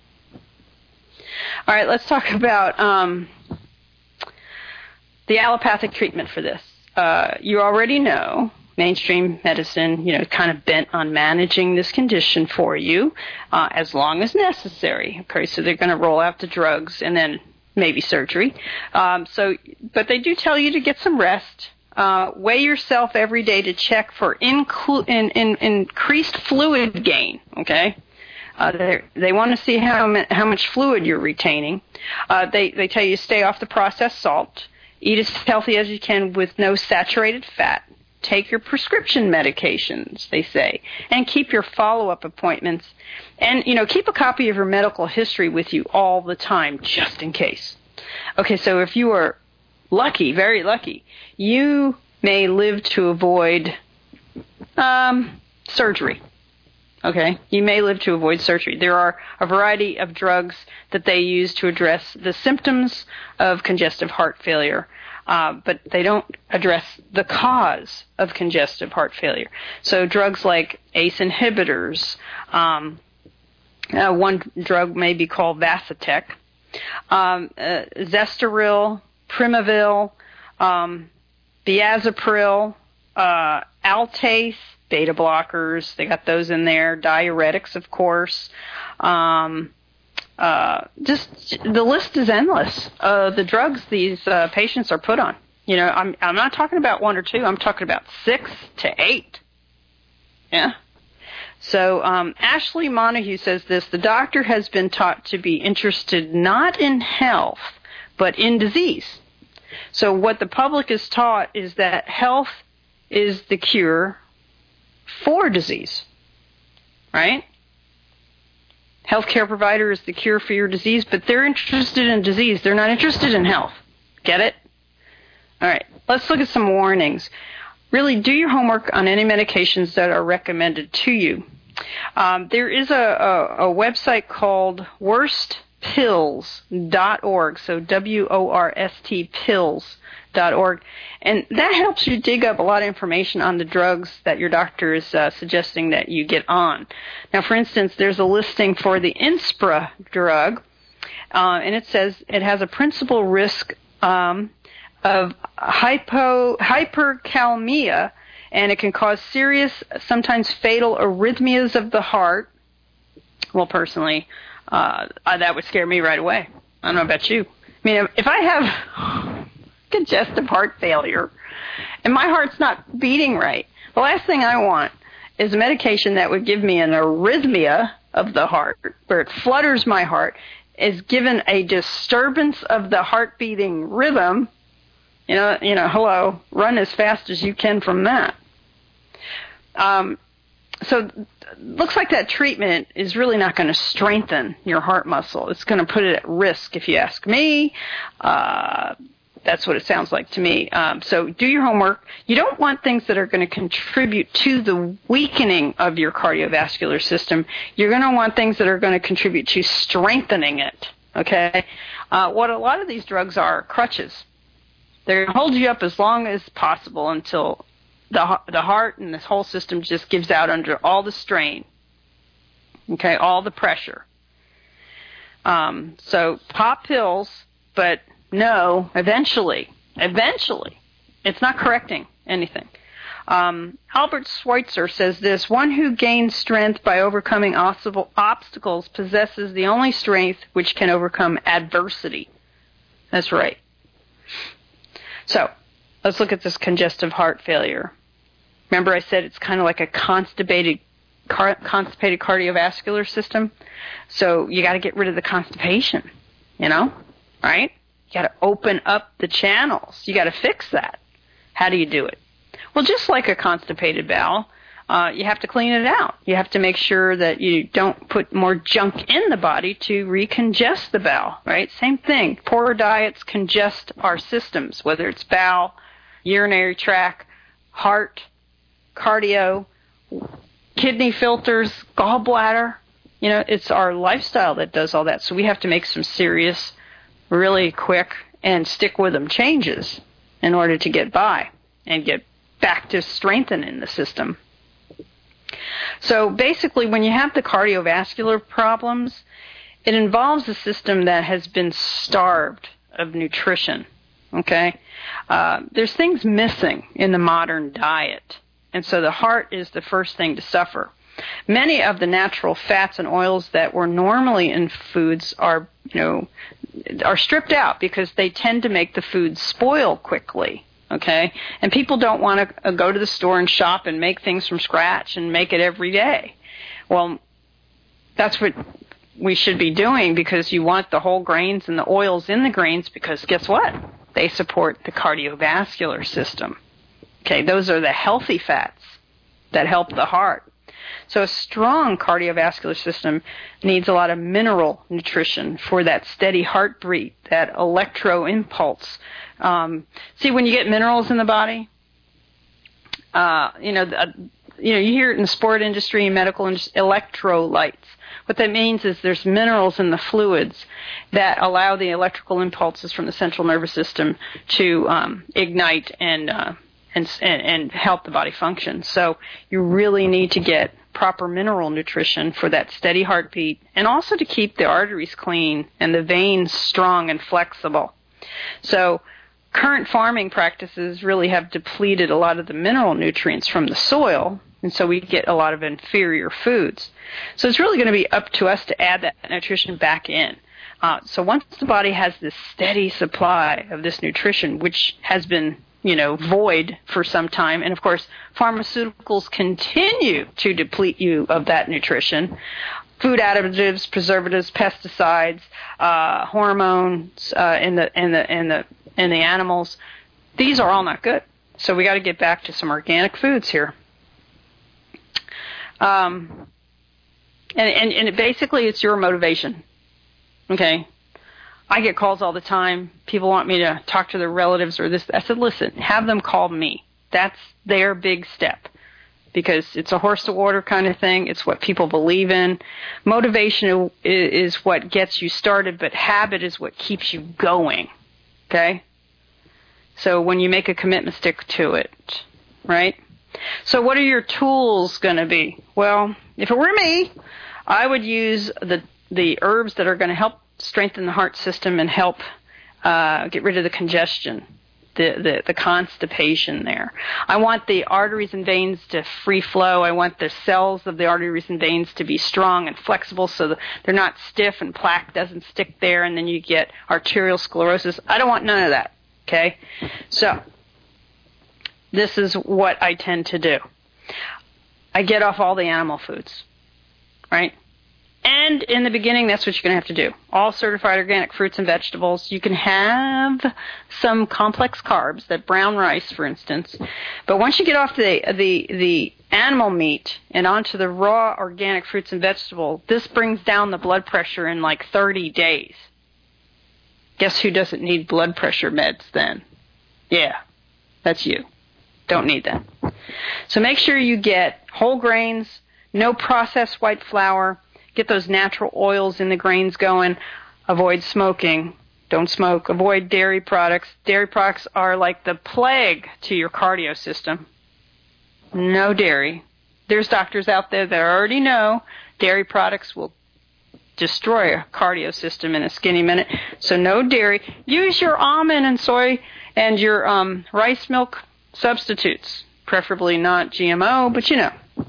All right, let's talk about um, the allopathic treatment for this. Uh, you already know mainstream medicine, you know, kind of bent on managing this condition for you uh, as long as necessary. Okay, so they're going to roll out the drugs and then maybe surgery. Um, so, but they do tell you to get some rest. Uh, weigh yourself every day to check for inclu- in, in, increased fluid gain. Okay, uh, they want to see how ma- how much fluid you're retaining. Uh, they they tell you to stay off the processed salt. Eat as healthy as you can with no saturated fat. take your prescription medications, they say, and keep your follow-up appointments. And, you know, keep a copy of your medical history with you all the time, just in case. Okay, so if you are lucky, very lucky, you may live to avoid um, surgery. Okay, you may live to avoid surgery. There are a variety of drugs that they use to address the symptoms of congestive heart failure, uh, but they don't address the cause of congestive heart failure. So drugs like A C E inhibitors, um, uh, one drug may be called Vasitec, um, uh, Zestoril, Primavil, um, Diazopril, uh, Altase, beta blockers, they got those in there, diuretics, of course. Um, uh, just the list is endless. Uh, the drugs these uh, patients are put on. You know, I'm I'm not talking about one or two. I'm talking about six to eight. Yeah. So um, Ashley Montague says this: the doctor has been taught to be interested not in health, but in disease. So what the public is taught is that health is the cure for disease, right? Healthcare provider is the cure for your disease, but they're interested in disease. They're not interested in health. Get it? All right, let's look at some warnings. Really do your homework on any medications that are recommended to you. Um, there is a, a, a website called worst pills dot org, so W O R S T pills dot org, and that helps you dig up a lot of information on the drugs that your doctor is uh, suggesting that you get on. Now, for instance, there's a listing for the Inspra drug, uh, and it says it has a principal risk um, of hypo hyperkalemia, and it can cause serious, sometimes fatal arrhythmias of the heart. Well, personally, uh, that would scare me right away. I don't know about you. I mean, if I have congestive heart failure and my heart's not beating right, the last thing I want is a medication that would give me an arrhythmia of the heart, where it flutters my heart, is given a disturbance of the heart beating rhythm. You know, you know, hello, run as fast as you can from that. Um, so looks like that treatment is really not going to strengthen your heart muscle. It's going to put it at risk, if you ask me. Uh, that's what it sounds like to me. Um, so do your homework. You don't want things that are going to contribute to the weakening of your cardiovascular system. You're going to want things that are going to contribute to strengthening it, okay? Uh, what a lot of these drugs are crutches. They're going to hold you up as long as possible until the the heart and this whole system just gives out under all the strain, okay, all the pressure. Um, so pop pills, but no, eventually, eventually, it's not correcting anything. Um, Albert Schweitzer says this: one who gains strength by overcoming obstacles possesses the only strength which can overcome adversity. That's right. So let's look at this congestive heart failure. Remember I said it's kind of like a constipated, car, constipated cardiovascular system? So you got to get rid of the constipation, you know, right? You got to open up the channels. You got to fix that. How do you do it? Well, just like a constipated bowel, uh, you have to clean it out. You have to make sure that you don't put more junk in the body to recongest the bowel, right? Same thing. Poor diets congest our systems, whether it's bowel, urinary tract, heart, cardio, kidney filters, gallbladder. You know, it's our lifestyle that does all that. So we have to make some serious, really quick, and stick with them changes in order to get by and get back to strengthening the system. So basically, when you have the cardiovascular problems, it involves a system that has been starved of nutrition, okay? Uh, there's things missing in the modern diet, and so the heart is the first thing to suffer. Many of the natural fats and oils that were normally in foods are, you know, are stripped out because they tend to make the food spoil quickly. Okay, and people don't want to go to the store and shop and make things from scratch and make it every day. Well, that's what we should be doing, because you want the whole grains and the oils in the grains, because guess what? They support the cardiovascular system. Okay, those are the healthy fats that help the heart. So a strong cardiovascular system needs a lot of mineral nutrition for that steady heartbeat, that electro impulse. Um, see, when you get minerals in the body, uh, you know, uh, you know, you hear it in the sport industry and medical industry, electrolytes. What that means is there's minerals in the fluids that allow the electrical impulses from the central nervous system to um, ignite and, uh, and and and help the body function. So you really need to get proper mineral nutrition for that steady heartbeat, and also to keep the arteries clean and the veins strong and flexible. So current farming practices really have depleted a lot of the mineral nutrients from the soil, and so we get a lot of inferior foods. So it's really going to be up to us to add that nutrition back in. Uh, so once the body has this steady supply of this nutrition, which has been, you know, void for some time, and of course pharmaceuticals continue to deplete you of that nutrition. Food additives, preservatives, pesticides, uh, hormones uh, in the in the in the in the animals. These are all not good. So we got to get back to some organic foods here. Um, and and, and it basically it's your motivation. Okay. I get calls all the time. People want me to talk to their relatives or this. I said, listen, have them call me. That's their big step, because it's a horse to water kind of thing. It's what people believe in. Motivation is what gets you started, but habit is what keeps you going. Okay? So when you make a commitment, stick to it. Right? So what are your tools going to be? Well, if it were me, I would use the the herbs that are going to help strengthen the heart system and help uh, get rid of the congestion, the, the, the constipation there. I want the arteries and veins to free flow. I want the cells of the arteries and veins to be strong and flexible so that they're not stiff and plaque doesn't stick there and then you get arterial sclerosis. I don't want none of that, okay? So this is what I tend to do. I get off all the animal foods, right? And in the beginning, that's what you're going to have to do. All certified organic fruits and vegetables. You can have some complex carbs, that brown rice, for instance. But once you get off the the the animal meat and onto the raw organic fruits and vegetables, this brings down the blood pressure in like thirty days. Guess who doesn't need blood pressure meds then? Yeah, that's you. Don't need that. So make sure you get whole grains, no processed white flour. Get those natural oils in the grains going. Avoid smoking. Don't smoke. Avoid dairy products. Dairy products are like the plague to your cardio system. No dairy. There's doctors out there that already know dairy products will destroy a cardio system in a skinny minute. So no dairy. Use your almond and soy and your um, rice milk substitutes. Preferably not G M O, but you know.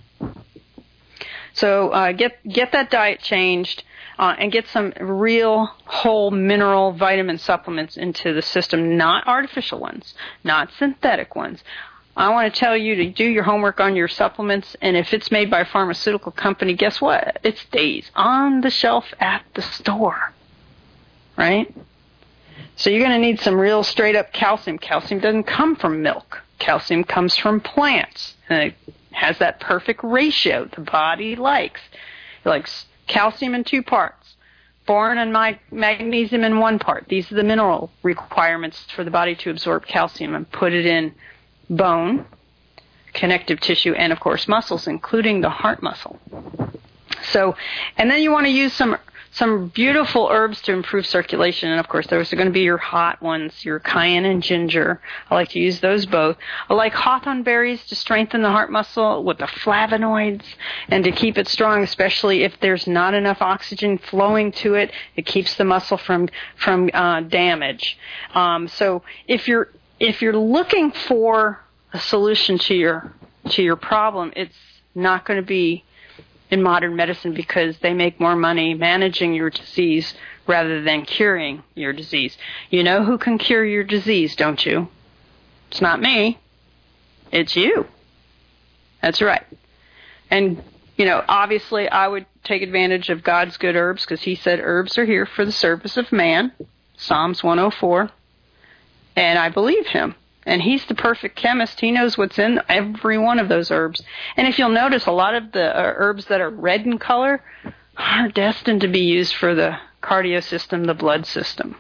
So uh, get get that diet changed uh, and get some real whole mineral vitamin supplements into the system, not artificial ones, not synthetic ones. I want to tell you to do your homework on your supplements, and if it's made by a pharmaceutical company, guess what? It stays on the shelf at the store, right? So you're going to need some real straight-up calcium. Calcium doesn't come from milk. Calcium comes from plants, and it has that perfect ratio the body likes. It likes calcium in two parts, boron and magnesium in one part. These are the mineral requirements for the body to absorb calcium and put it in bone, connective tissue, and, of course, muscles, including the heart muscle. So, and then you want to use some some beautiful herbs to improve circulation. And, of course, those are going to be your hot ones, your cayenne and ginger. I like to use those both. I like hawthorn berries to strengthen the heart muscle with the flavonoids and to keep it strong, especially if there's not enough oxygen flowing to it. It keeps the muscle from from uh, damage. Um, so if you're if you're looking for a solution to your to your problem, it's not going to be in modern medicine because they make more money managing your disease rather than curing your disease. You know who can cure your disease, don't you? It's not me. It's you. That's right. And, you know, obviously I would take advantage of God's good herbs because he said herbs are here for the service of man, Psalms one oh four. And I believe him. And he's the perfect chemist. He knows what's in every one of those herbs. And if you'll notice, a lot of the uh, herbs that are red in color are destined to be used for the cardio system, the blood system.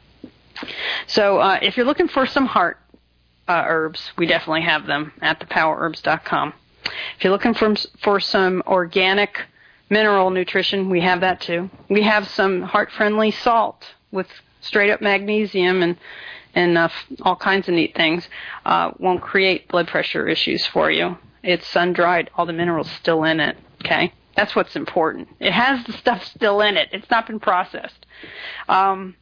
So uh, if you're looking for some heart uh, herbs, we definitely have them at the power herbs dot com. If you're looking for, for some organic mineral nutrition, we have that too. We have some heart-friendly salt with straight-up magnesium and, and uh, all kinds of neat things. Uh, won't create blood pressure issues for you. It's sun-dried. All the minerals still in it, okay? That's what's important. It has the stuff still in it. It's not been processed. Um,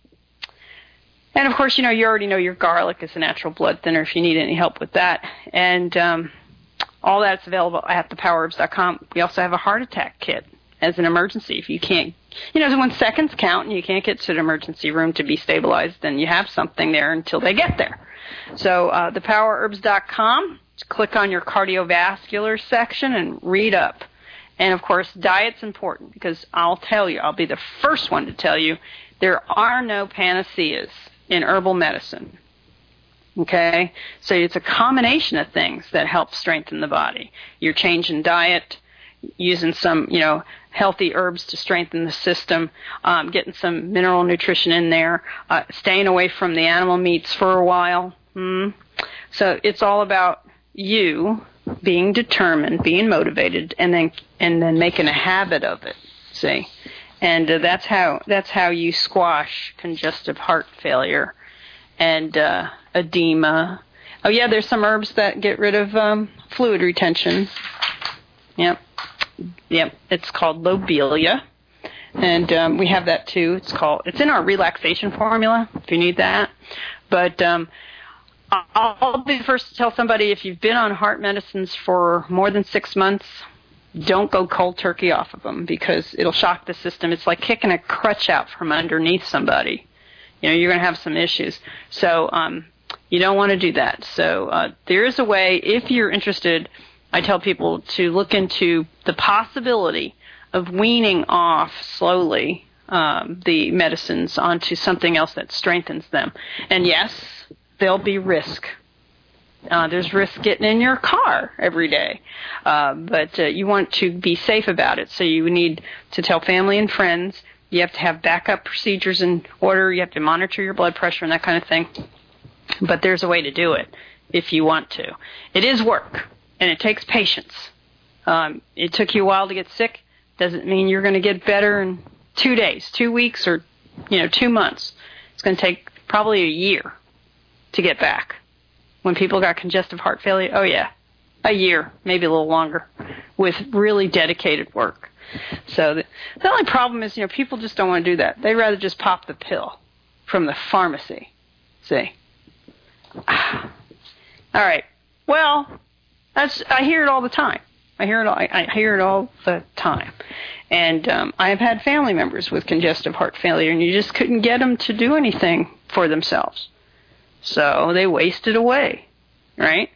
and, of course, you know, you already know your garlic is a natural blood thinner if you need any help with that. And um, all that's available at the power herbs dot com. We also have a heart attack kit as an emergency. If you can't, you know, when seconds count and you can't get to the emergency room to be stabilized, then you have something there until they get there. So uh, the power herbs dot com, click on your cardiovascular section and read up. And, of course, diet's important because I'll tell you, I'll be the first one to tell you, there are no panaceas in herbal medicine. Okay? So it's a combination of things that help strengthen the body. You're changing diet, using some, you know, healthy herbs to strengthen the system, um, getting some mineral nutrition in there, uh, staying away from the animal meats for a while. Mm. So it's all about you being determined, being motivated, and then and then making a habit of it. See, and uh, that's how that's how you squash congestive heart failure and uh, edema. Oh yeah, there's some herbs that get rid of um, fluid retention. Yep. Yep, it's called lobelia, and um, we have that too. It's called. It's in our relaxation formula if you need that. But um, I'll be the first to tell somebody if you've been on heart medicines for more than six months, don't go cold turkey off of them because it'll shock the system. It's like kicking a crutch out from underneath somebody. You know, you're going to have some issues. So um, you don't want to do that. So uh, there is a way if you're interested. I tell people to look into the possibility of weaning off slowly um, the medicines onto something else that strengthens them. And yes, there'll be risk. Uh, there's risk getting in your car every day. Uh, but uh, you want to be safe about it. So you need to tell family and friends. You have to have backup procedures in order. You have to monitor your blood pressure and that kind of thing. But there's a way to do it if you want to. It is work. And it takes patience. Um, it took you a while to get sick. Doesn't mean you're going to get better in two days, two weeks, or you know, two months. It's going to take probably a year to get back. When people got congestive heart failure, oh yeah, a year, maybe a little longer, with really dedicated work. So the, the only problem is, you know, people just don't want to do that. They'd rather just pop the pill from the pharmacy. See? All right. Well. That's, I hear it all the time. I hear it all, I, I hear it all the time. And um, I have had family members with congestive heart failure, and you just couldn't get them to do anything for themselves. So they wasted away, right?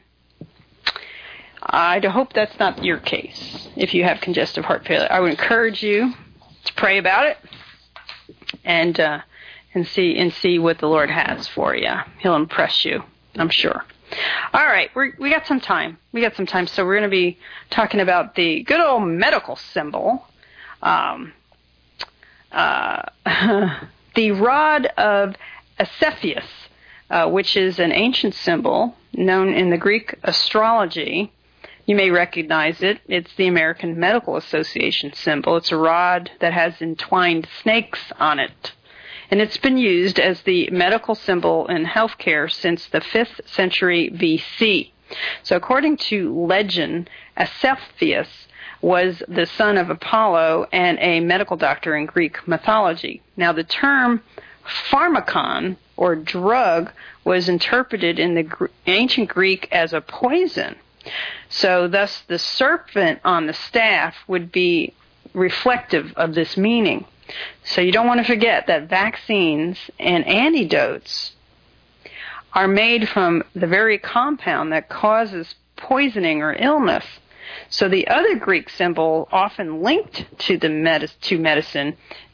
I hope that's not your case if you have congestive heart failure. I would encourage you to pray about it and uh, and see and see what the Lord has for you. He'll impress you, I'm sure. All right, we're, we got some time. We got some time, so we're going to be talking about the good old medical symbol, um, uh, the rod of Asclepius, uh, which is an ancient symbol known in the Greek astrology. You may recognize it. It's the American Medical Association symbol. It's a rod that has entwined snakes on it. And it's been used as the medical symbol in healthcare since the fifth century B C. So according to legend, Asclepius was the son of Apollo and a medical doctor in Greek mythology. Now the term pharmakon, or drug, was interpreted in the ancient Greek as a poison. So thus the serpent on the staff would be reflective of this meaning. So you don't want to forget that vaccines and antidotes are made from the very compound that causes poisoning or illness. So the other Greek symbol often linked to the med- to medicine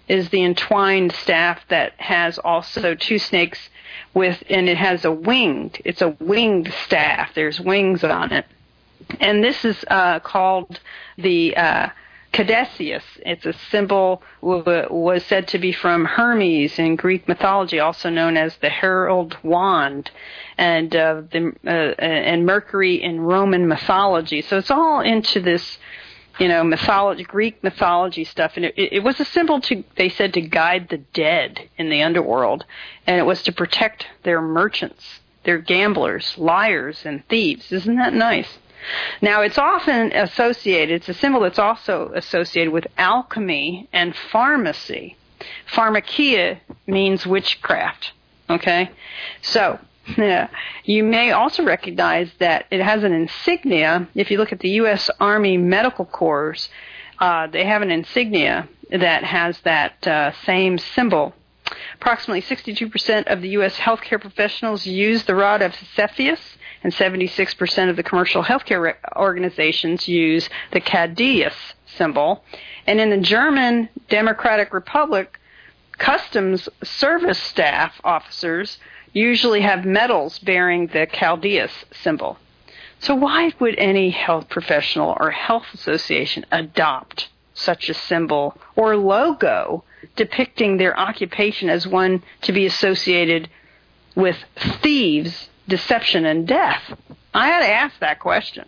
is the entwined staff that has also two snakes with, and it has a winged, it's a winged staff. There's wings on it. And this is uh, called the uh, caduceus. It's a symbol, w- was said to be from Hermes in Greek mythology, also known as the herald wand, and uh, the uh, and Mercury in Roman mythology. So it's all into this, you know, mythology, Greek mythology stuff. And it, it was a symbol to, they said, to guide the dead in the underworld, and it was to protect their merchants, their gamblers, liars, and thieves. Isn't that nice? Now, it's often associated, it's a symbol that's also associated with alchemy and pharmacy. Pharmakia means witchcraft, okay? So, yeah, you may also recognize that it has an insignia. If you look at the U S Army Medical Corps, uh, they have an insignia that has that uh, same symbol. Approximately sixty-two percent of the U S healthcare professionals use the rod of Cepheus, and seventy-six percent of the commercial healthcare organizations use the caduceus symbol. And in the German Democratic Republic, customs service staff officers usually have medals bearing the caduceus symbol. So why would any health professional or health association adopt such a symbol or logo depicting their occupation as one to be associated with thieves, deception, and death? I had to ask that question.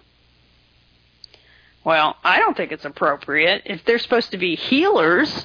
Well, I don't think it's appropriate if they're supposed to be healers.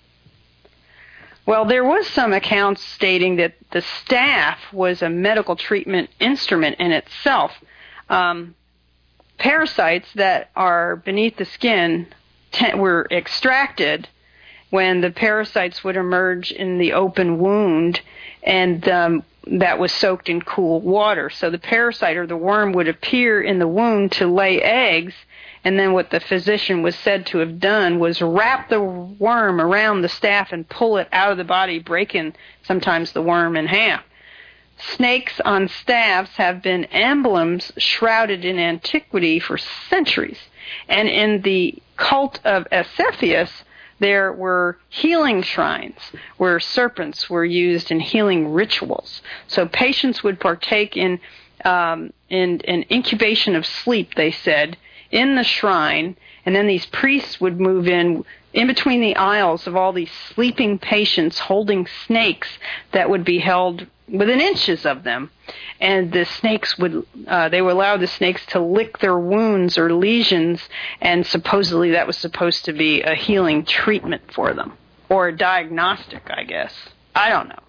Well, there was some accounts stating that the staff was a medical treatment instrument in itself. Um, parasites that are beneath the skin te- were extracted when the parasites would emerge in the open wound, and um, that was soaked in cool water. So the parasite or the worm would appear in the wound to lay eggs, and then what the physician was said to have done was wrap the worm around the staff and pull it out of the body, breaking sometimes the worm in half. Snakes on staffs have been emblems shrouded in antiquity for centuries. And in the cult of Cepheus, there were healing shrines where serpents were used in healing rituals. So patients would partake in um, in an incubation of sleep, they said, in the shrine, and then these priests would move in in between the aisles of all these sleeping patients holding snakes that would be held within inches of them. And the snakes would, uh, they would allow the snakes to lick their wounds or lesions, and supposedly that was supposed to be a healing treatment for them, or a diagnostic, I guess. I don't know.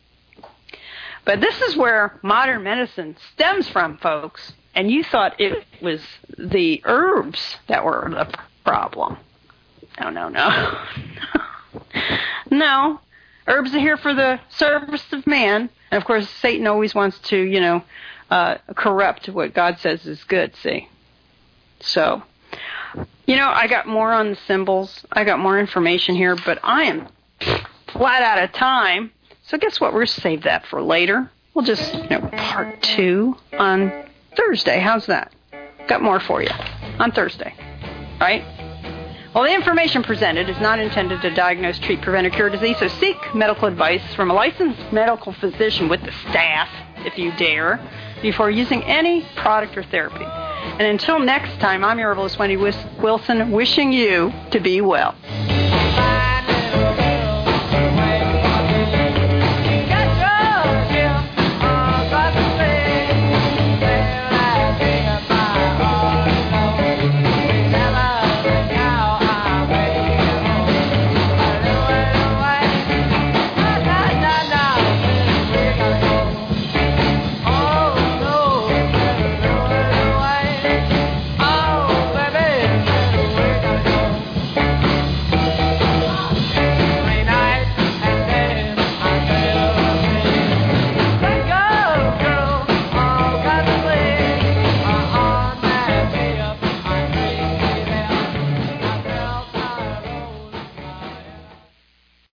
But this is where modern medicine stems from, folks, and you thought it was the herbs that were the problem. No, no, no. No. Herbs are here for the service of man. And, of course, Satan always wants to, you know, uh, corrupt what God says is good, see? So, you know, I got more on the symbols. I got more information here, but I am flat out of time. So guess what? We're going to save that for later. We'll just, you know, part two on Thursday. How's that? Got more for you on Thursday, right? Well, the information presented is not intended to diagnose, treat, prevent, or cure disease, so seek medical advice from a licensed medical physician with the staff, if you dare, before using any product or therapy. And until next time, I'm your herbalist, Wendy Wilson, wishing you to be well.